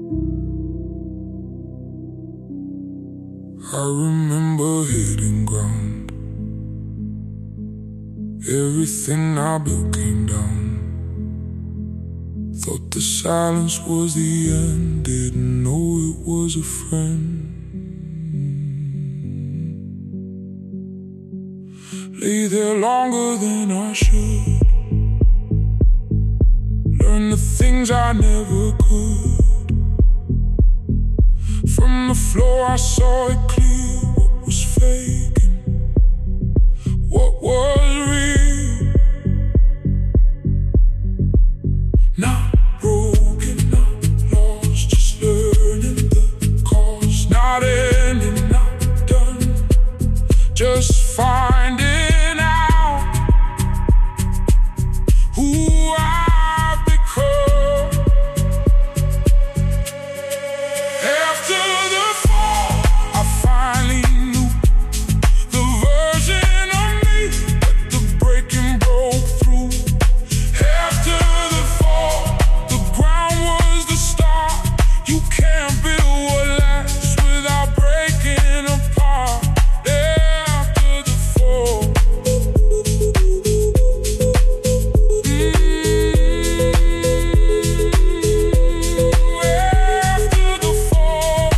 I remember hitting ground. Everything I built came down. Thought the silence was the end. Didn't know it was a friend. Lay there longer than I should. Learn the things I never could. From the floor I saw it clear. What was fake and what was real. Not broken, not lost, just learning the cause. Not ending, not done, just finding out who I've become. After the fall, I finally knew the version of me that the breaking broke through. After the fall, the ground was the start. You can't build what lasts without breaking apart. After the fall, after the fall,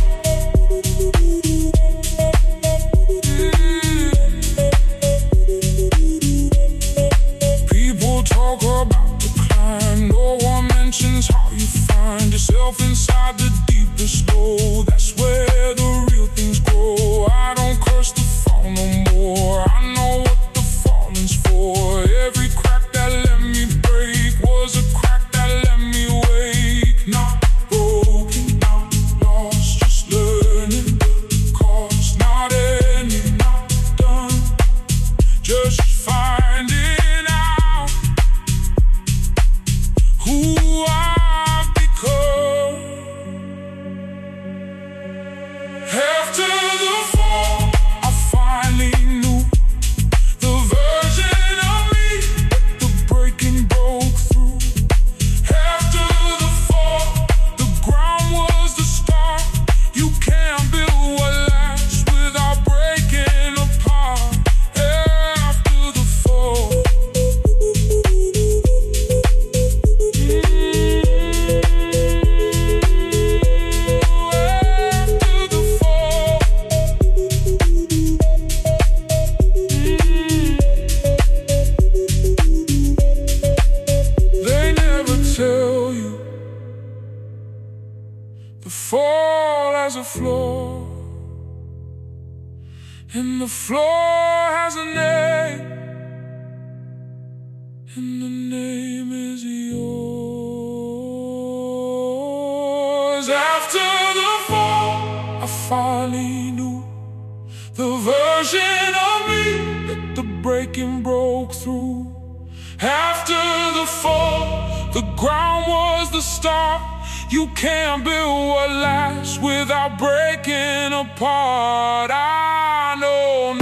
people talk about the climb. No one mentions how you find yourself inside the deepest low. That's where the real things grow. I don't curse the fall no more. I know what the falling's for. Every crack that let me break was a crack that let me wake. Not broken, not lost, just learning the cause. Not ending, not done, just finding out who I've become. After the fall, I finally knew the version of me that the breaking broke through. After the fall, the ground was the start. You can't build what lasts without breaking apart. After the fall, after the fall, they never tell you the fall has a floor, and the floor has a name, and the name is yours. After the fall, I finally knew the version of me that the breaking broke through. After the fall, the ground was the start. You can't build what lasts without breaking apart. I know